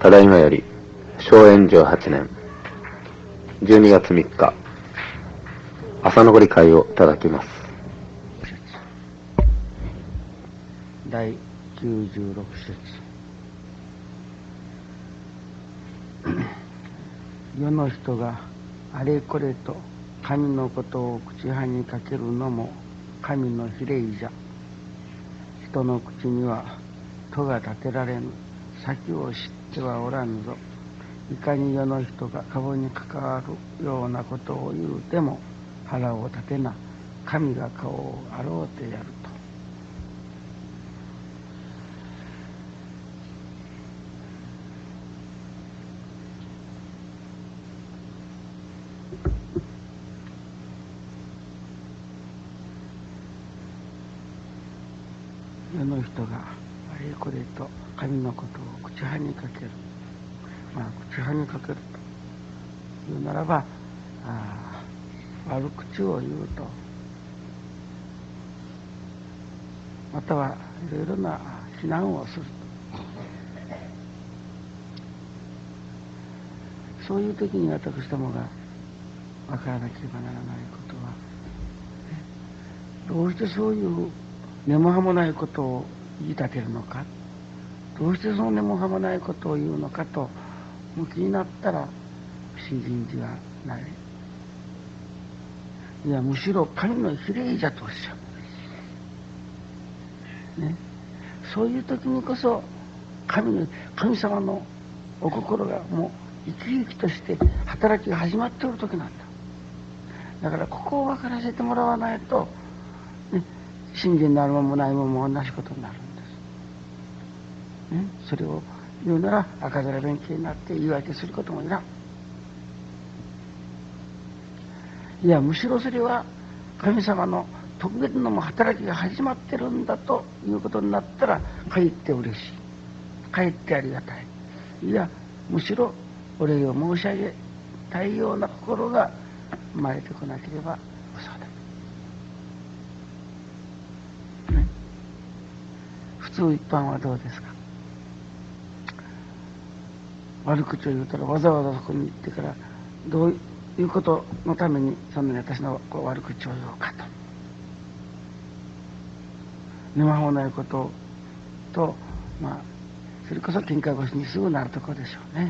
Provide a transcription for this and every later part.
ただいまより正円18年12月3日朝のご理解をいただきます。 第96節。世の人があれこれと神のことを口はにかけるのも神の非礼じゃ。人の口には戸が立てられぬ。先を知ってはおらぬぞ。いかに世の人が顔に関わるようなことを言うても腹を立てな。神が顔をあろうてやると。世の人があれこれと神のことを口はにかける。口はにかけるというならば、悪口を言うと、またはいろいろな非難をすると、そういう時に私どもが分からなければならないことは、どうしてそういう根も葉もないことを言い立てるのか、どうしてその根も葉もないことを言うのかと向きになったら信心じゃない。いや、むしろ神の非礼じゃとおっしゃる。ね、そういう時にこそ神様のお心がもう生き生きとして働きが始まっておる時なんだ。だからここを分からせてもらわないと、ね、信心のあるものもないものも同じことになるんです。ね、それを言うなら赤面弁慶になって言い訳することもいらん。いや、むしろそれは神様の特別の働きが始まってるんだということになったら、かえって嬉しい、かえってありがたい。いや、むしろお礼を申し上げたいような心が生まれてこなければ嘘だ。ね、普通一般はどうですか。悪口を言うたらわざわざそこに行ってからどういうことのためにそんなに私の悪口を言おうかと。根も葉もないことと、それこそ喧嘩腰にすぐなるところでしょうね。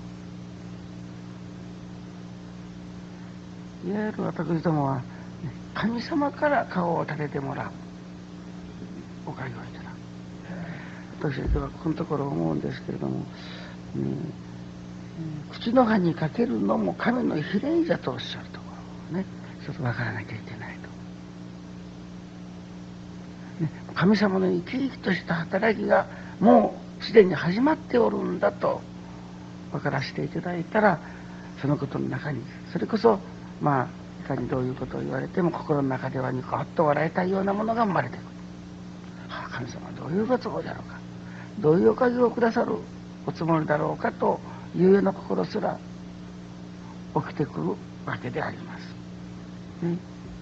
いわゆる私どもは神様から顔を立ててもらうおかげをいただく。私はこのところ思うんですけれども、口の葉にかけるのも神の非礼じゃとおっしゃるところをね、ちょっと分からなきゃいけないと。神様の生き生きとした働きがもうすでに始まっておるんだと分からせていただいたら、そのことの中にそれこそいかにどういうことを言われても心の中ではニコッと笑いたいようなものが生まれてくる。神様はどういうご都合だろうか、どういうおかげをくださるおつもりだろうかというような心すら起きてくるわけであります。ね、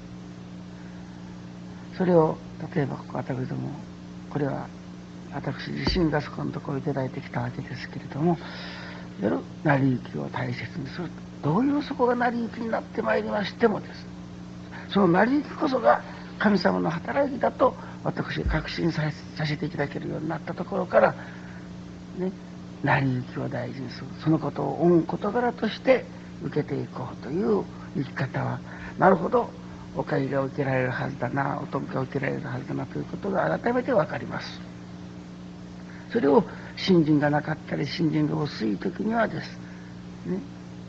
それを例えば私ども、これは私自身がそこのところをいただいてきたわけですけれども、成り行きを大切にする。どういうそこが成り行きになってまいりましてもです、その成り行きこそが神様の働きだと私が確信させていただけるようになったところから、ね、成り行きを大事にする、そのことを恩事柄として受けていこうという生き方は、なるほどお借りが受けられるはずだな、お供が受けられるはずだなということが改めて分かります。それを信心がなかったり信心が薄い時にはですね、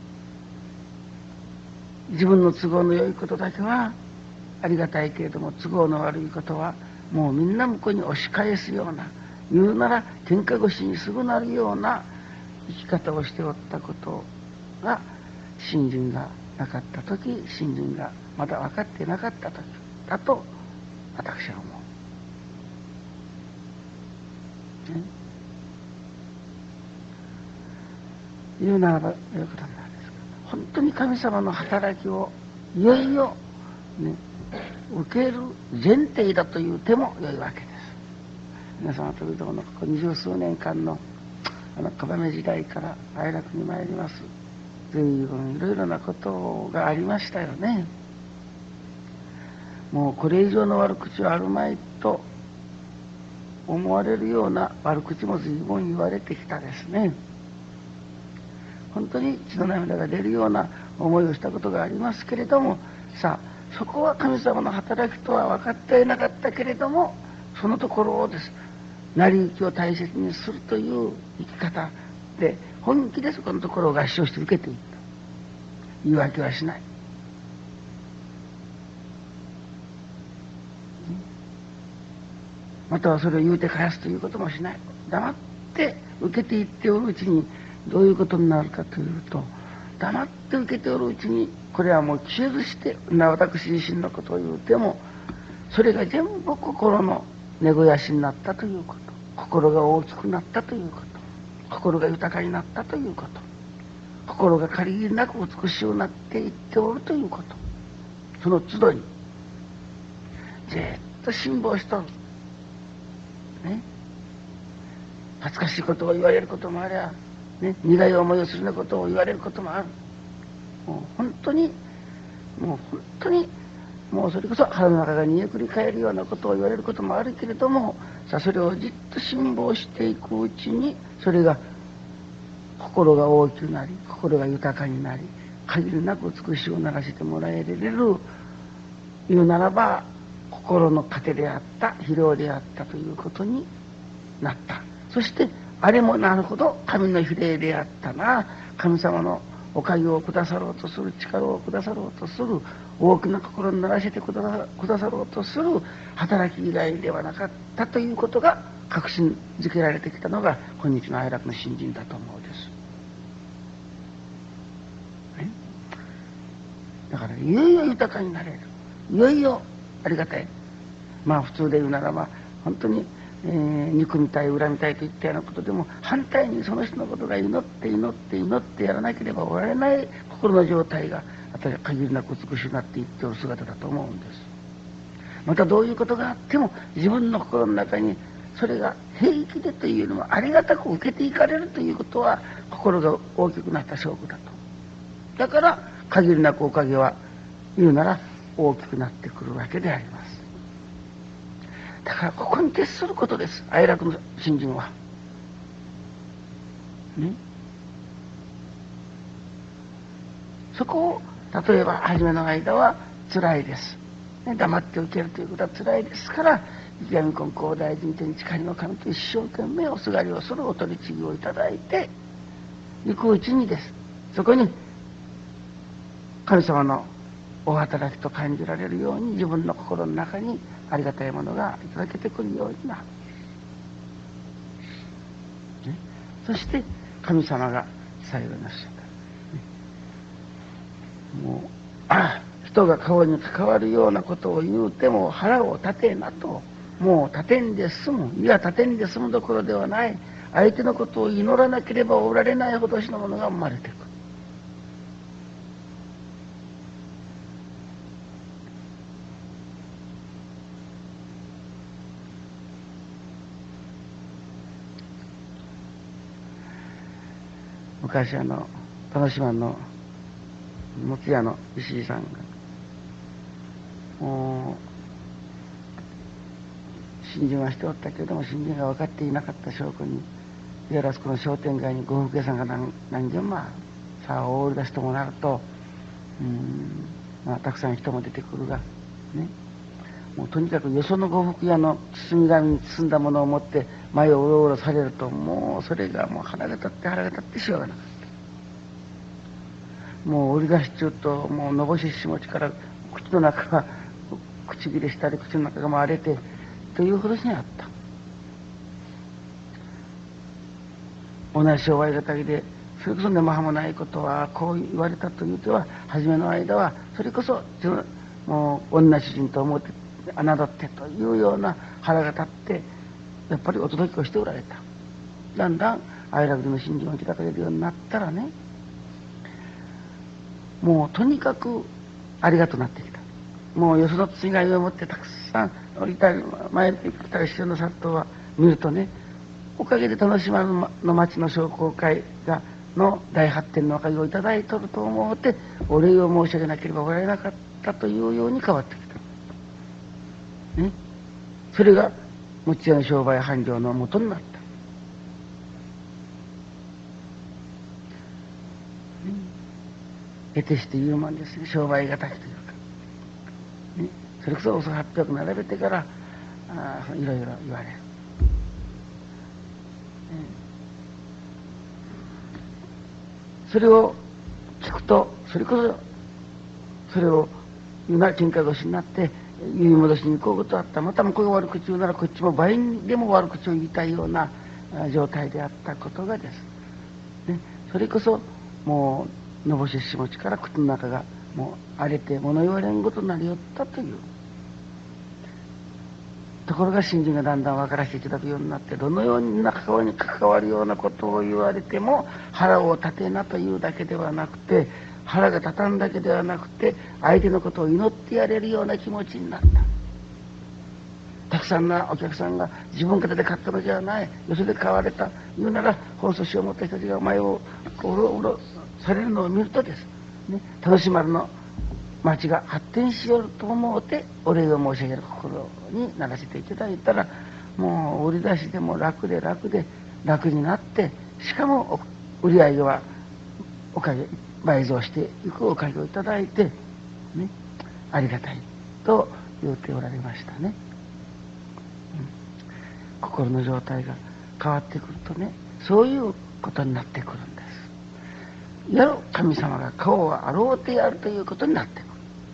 自分の都合の良いことだけはありがたいけれども、都合の悪いことはもうみんな向こうに押し返すような、言うなら喧嘩腰にすぐなるような生き方をしておったことが、信心がなかった時、信心がまだ分かってなかった時だと私は思う。ね、言うならばよいことなんですが、本当に神様の働きをいよいよ、受ける前提だという手も良いわけです。皆様というとこのここ20数年間の燕時代から哀楽に参ります。随分いろいろなことがありましたよね。もうこれ以上の悪口はあるまいと思われるような悪口も随分言われてきたですね。本当に血の涙が出るような思いをしたことがありますけれども、さあそこは神様の働きとは分かっていなかったけれども、そのところをです、成り行きを大切にするという生き方で本気でそこのところを合唱して受けていった。言い訳はしない。またはそれを言うて返すということもしない。黙って受けていっておるうちにどういうことになるかというと、黙って受けておるうちに、これはもう消えずして、私自身のことを言うても、それが全部心の根肥やしになったということ、心が大きくなったということ、心が豊かになったということ、心が限りなく美しくなっていっておるということ、その都度にじっと辛抱しとる。ね、恥ずかしいことを言われることもありゃ、ね、苦い思いをするようなことを言われることもある。もう本当にもうそれこそ腹の中が煮えくり返るようなことを言われることもあるけれども、さあそれをじっと辛抱していくうちに、それが心が大きくなり、心が豊かになり、限りなく美しくならせてもらえる言うならば、心の糧であった、肥料であったということになった。そしてあれもなるほど神の比例であったな、神様のおかげをくださろうとする、力をくださろうとする、大きな心にならせてくださろうとする働き以外ではなかったということが確信づけられてきたのが今日の哀楽の信心だと思うです。ね、だからいよいよ豊かになれる、いよいよありがたい。まあ普通で言うならば本当に、憎みたい恨みたいといったようなことでも、反対にその人のことが祈ってやらなければおられない心の状態が限りなく美しくなっていっておる姿だと思うんです。またどういうことがあっても自分の心の中にそれが平気でというのもありがたく受けていかれるということは、心が大きくなった証拠だと。だから限りなくおかげは言うなら大きくなってくるわけであります。だからここに徹することです、哀楽の信心は。ね、そこを例えば初めの間は辛いです、ね、黙って受けるということは辛いですから、池上金光大臣天地仮の神と一生懸命おすがりをするお取り次ぎをいただいて行くうちにです、そこに神様のお働きと感じられるように、自分の心の中にありがたいものがいただけてくるようになる、ね、そして神様が最後におっしゃった、もう人が顔に関わるようなことを言うても腹を立てなと。もう立てんで済む、いや立てんで済むどころではない、相手のことを祈らなければおられないほどしのものが生まれてくる。昔田島のもつ屋の石井さんがもう信心はしておったけれども、信心が分かっていなかった証拠に、やらすこの商店街に呉服屋さんが何軒もある。さあ大売り出しともなるとまあ、たくさん人も出てくるがね、もうとにかくよその呉服屋の包み紙に包んだものを持って前をうろうろされると、もうそれがもう腹が立ってしょうがなかった。もう売り出し中ともうのぼししもちから口の中が口切れしたり口の中が荒れてというほどにあった。同じ商売敵でそれこそ根も葉もないことはこう言われたというては、初めの間はそれこそもう女主人と思って侮ってというような腹が立ってやっぱりお届けをしておられた。だんだん哀楽の信心を開かれるようになったらね、もうとにかくありがとうなってきた。もうよその包み紙を持ってたくさん降りたり前に来たりしてるの殺到は見るとね、 おかげで田島の町の商工会の大発展のおかげをいただいとると思うて、お礼を申し上げなければおられなかったというように変わってきた。ね。それが、餅屋の商売繁盛のもとになった。得てして言うもんですね、商売敵というか。ね。それこそおそ800並べてから、いろいろ言われる。それを聞くと、それこそ、それを言うなら喧嘩腰になって、言い戻しに行こうことあった。また向こうが悪口言うなら、こっちも倍でも悪口を言いたいような状態であったことがです。ね、それこそ、もう、のぼししもちから口の中が、もう荒れて物言われんことになりよったという。ところが信心がだんだん分からせていただくようになって、どのような関わるようなことを言われても腹を立てなというだけではなくて、腹が立たんだけではなくて、相手のことを祈ってやれるような気持ちになった。たくさんのお客さんが自分方で買ったのじゃない、よそで買われた言うなら、放送しよう思った人たちが前をうろうろされるのを見るとです、ね、楽しまるの町が発展しようと思うてお礼を申し上げる心にならせていただいたら、もう売り出しでも楽で楽になって、しかも売り上げはおかげ倍増していくおかげをいただいて、ね、ありがたいと言うておられましたね。心の状態が変わってくるとね、そういうことになってくるんです。やる神様が顔をあろうてやるということになってくる。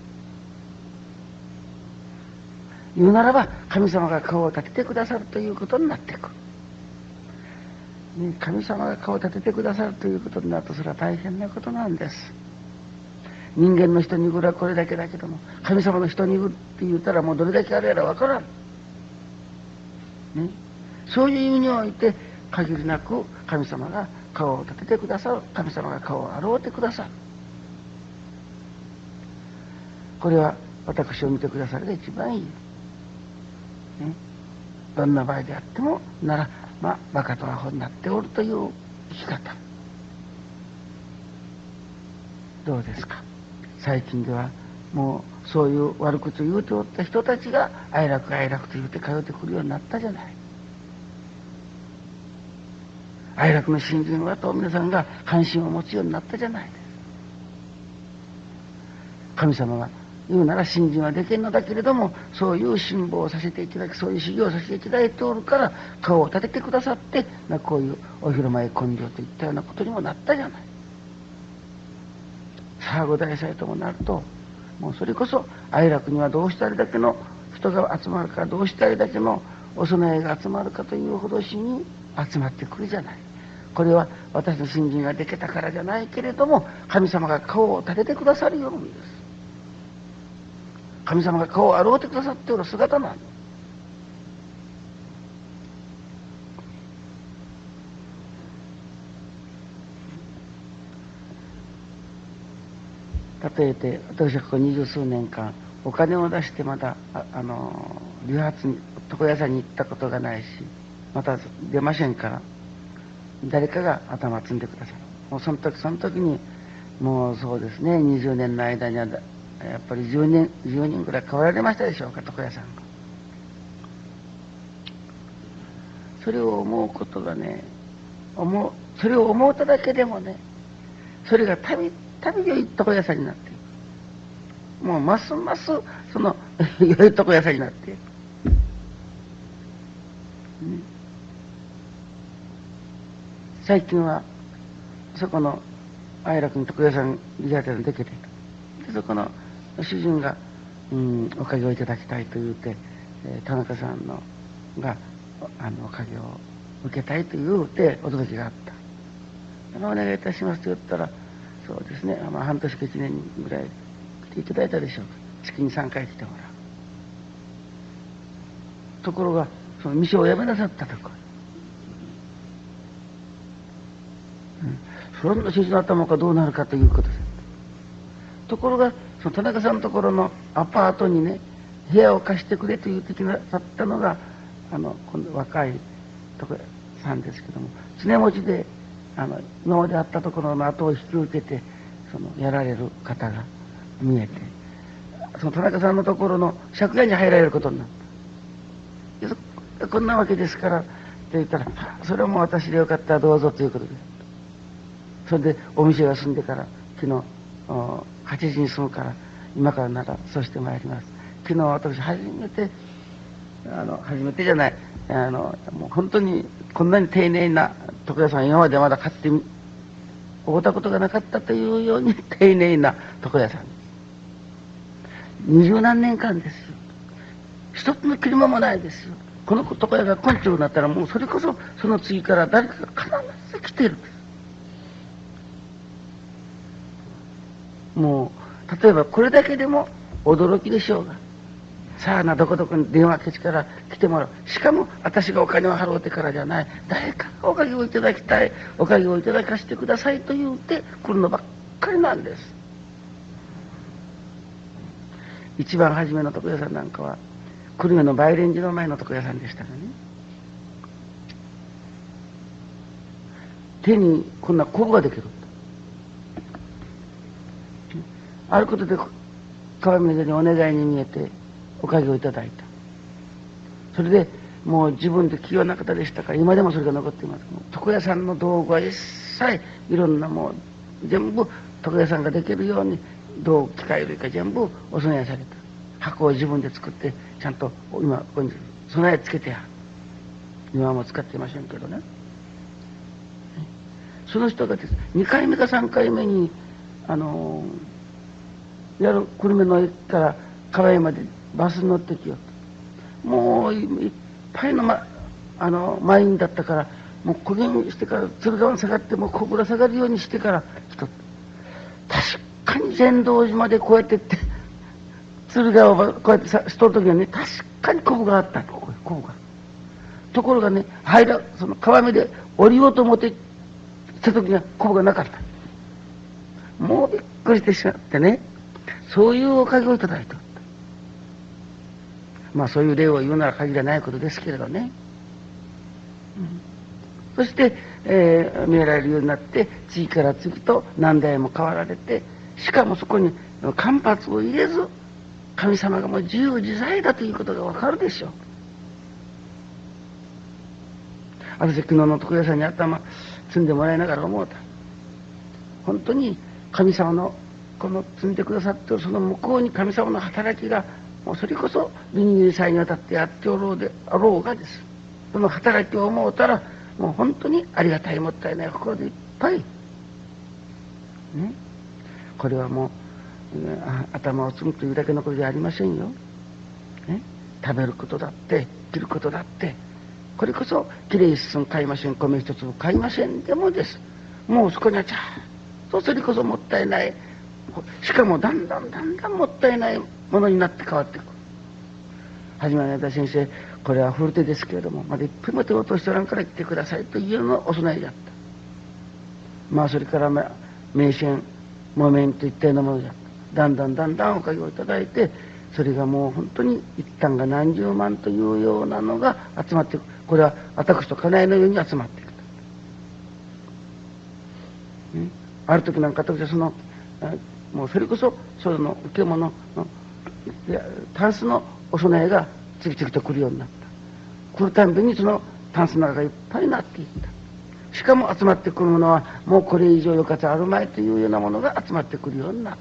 言うならば神様が顔を立ててくださるということになってくる。ね、神様が顔を立ててくださるということになると、それは大変なことなんです。人間の一握りはこれだけだけども、神様の一握りって言ったらもうどれだけあるやらわからん。ね、そういう意味において限りなく神様が顔を立ててくださる、神様が顔を洗うてくださる。これは私を見てくださるが一番いい。ね、どんな場合であってもなら、バカとアホになっておるという生き方。どうですか。最近ではもうそういう悪口を言うておった人たちが哀楽と言うて通ってくるようになったじゃない。哀楽の信心はと皆さんが関心を持つようになったじゃないです。神様が言うなら信心はできんのだけれども、そういう辛抱をさせていただき、そういう修行をさせていただいておるから顔を立ててくださって、こういうお披露目根性といったようなことにもなったじゃない。さあ五大祭ともなると、もうそれこそ哀楽にはどうしてあれだけの人が集まるか、どうしてあれだけのお供えが集まるかというほどしに集まってくるじゃない。これは私の信心ができたからじゃないけれども、神様が顔を立ててくださるようなんです。神様が顔を洗うてくださっておる姿なんです。例えて、私はここ20数年間お金を出してまだ理髪に床屋さんに行ったことがないし、また出ませんから、誰かが頭積んでくださる。もうその時にもうそうですね、20年の間にはやっぱり10人ぐらい変わられましたでしょうか、床屋さんが。それを思うことがね、それを思うただけでもね、それが旅良い床屋さんになっていく。もうますますその良い床屋さんになっていく。最近はそこの愛楽に床屋さんリハーサルできていた。でそこの主人が、おかげをいただきたいと言うて、田中さんがおかげを受けたいと言うてお届けがあった。お願いいたしますと言ったら、そうですね、半年か1年ぐらい来ていただいたでしょうか。月に3回来てもらう。ところがその店を辞めなさったところ、そんな静の頭がどうなるかということです。ところがその田中さんのところのアパートにね、部屋を貸してくれと言ってきなさったのが今度若いさんですけども、常持ちで今まであったところの後を引き受けてやられる方が見えて、その田中さんのところの借家に入られることになった。こんなわけですからって言ったら、それはもう私でよかったらどうぞということで、それでお店が済んでから、昨日8時に済むから今からならそうしてまいります。昨日私初めてじゃない、もう本当にこんなに丁寧な床屋さん今までまだ買っておごったことがなかったというように丁寧な床屋さん。20何年間ですよ。一つの切り間もないですよ。この床屋が根性になったらもうそれこそその次から誰かが必ず来てるんです。もう例えばこれだけでも驚きでしょうが、さあなどこどこに電話口から来てもらう。しかも私がお金を払うてからじゃない、誰かがおかげをいただきたい、おかげをいただかせてくださいと言うて来るのばっかりなんです。一番初めの床屋さんなんかは久留米の梅蓮寺の前の床屋さんでしたがね、手にこんなコブができる。あることで川水にお願いに見えておかげをいただいた。それでもう自分で器用な方でしたから今でもそれが残っています。床屋さんの道具は一切いろんなもう全部床屋さんができるように道具機械類か全部お供えされた。箱を自分で作ってちゃんと今ここに備えつけてある。今はもう使っていませんけどね。その人がです2回目か3回目に久留米の駅から川へまでバスに乗ってきようと。もういっぱいの、満員だったからもう焦げしてから鶴川に下がってもう小ぶら下がるようにしてから来とった。確かに善道寺までこうやってって鶴川をこうやってしとる時はね、確かにコブがあったの。コブがところがね、その川目で降りようと思ってした時にはコブがなかった。もうびっくりしてしまってね、そういうおかげをいただいておった。まあそういう例を言うなら限らないことですけれどね。そして、見えられるようになって次から次と何代も変わられて、しかもそこに間髪を入れず神様がもう自由自在だということがわかるでしょう。私昨日の床屋さんに頭積んでもらいながら思うた。本当に神様のこの積んでくださっているその向こうに神様の働きがもうそれこそ20歳にわたってやっておろうであろうがです。その働きを思うたらもう本当にありがたいもったいない心でいっぱい。ね、これはもう、頭を積むというだけのことじゃありませんよ。ね、食べることだって着ることだってこれこそきれい一寸買いません、米一粒買いませんでもです。もうそこにはちゃんとそれこそもったいない、しかもだんだんもったいないものになって変わっていく。初めの間先生、これは古手ですけれどもまだ一分も手を落としておらんから来てくださいというのをお供えであった。まあそれから名線木綿といったようなものであった。だんだんおかげをいただいて、それがもう本当に一旦が何十万というようなのが集まっていく。これは私と家内のように集まっていくと。ある時なんか私はもうそれこそその受け物のタンスのお供えが次々と来るようになった。来るたんびにそのタンスの中がいっぱいになっていった。しかも集まってくるものはもうこれ以上よかつあるまいというようなものが集まってくるようになった。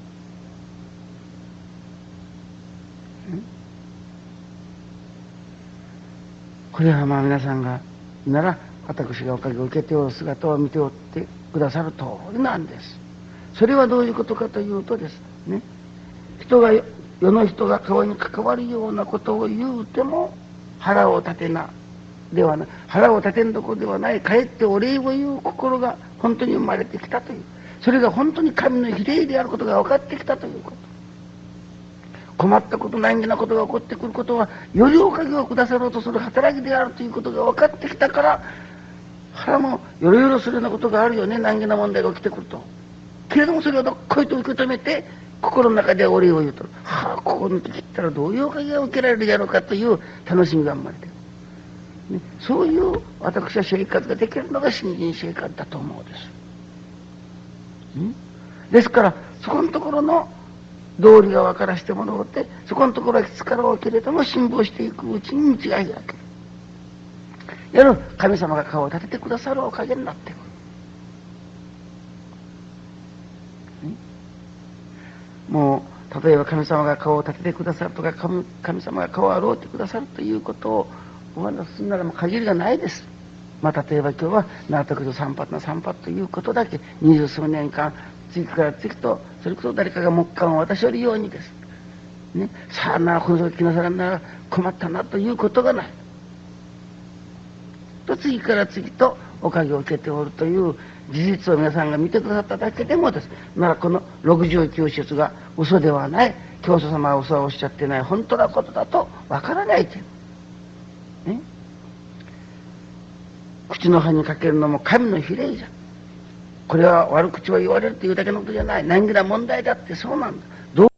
これはまあ皆さんがなら私がおかげを受けておる姿を見ておってくださる通りなんです。それはどういうことかというとですね、世の人が顔に関わるようなことを言うても腹を立てなではない、腹を立てんどころではない、かえってお礼を言う心が本当に生まれてきたという、それが本当に神の比例であることが分かってきたということ。困ったこと難儀なことが起こってくることはよりおかげをくださろうとする働きであるということが分かってきたから、腹もよろよろするようなことがあるよね、難儀な問題が起きてくると。けれどもそれをどっこいと受け止めて心の中でお礼を言うと、ここに来たらどういうおかげが受けられるやろうかという楽しみが生まれてくる。 ね、そういう私は生活ができるのが新人生活だと思うです。ですからそこのところの道理が分からしてもらおうって、そこのところはきつかろうけれども辛抱していくうちに道が開ける。夜神様が顔を立ててくださるおかげになってくる。もう例えば神様が顔を立ててくださるとか、神様が顔を洗うてくださるということをお話しするならもう限りがないです。例えば今日は奈良徳三発の三発ということだけ20数年間次から次とそれこそ誰かが木簡を渡しよるようにです、ね、さあなこの時来なさらんなら困ったなということがないと次から次とおかげを受けておるという事実を皆さんが見てくださっただけでもですならこの69節が嘘ではない、教祖様は嘘はおっしゃってない本当なことだとわからないという、ね、口の葉にかけるのも神の比例じゃ。これは悪口を言われるというだけのことじゃない。何気な問題だってそうなんだ。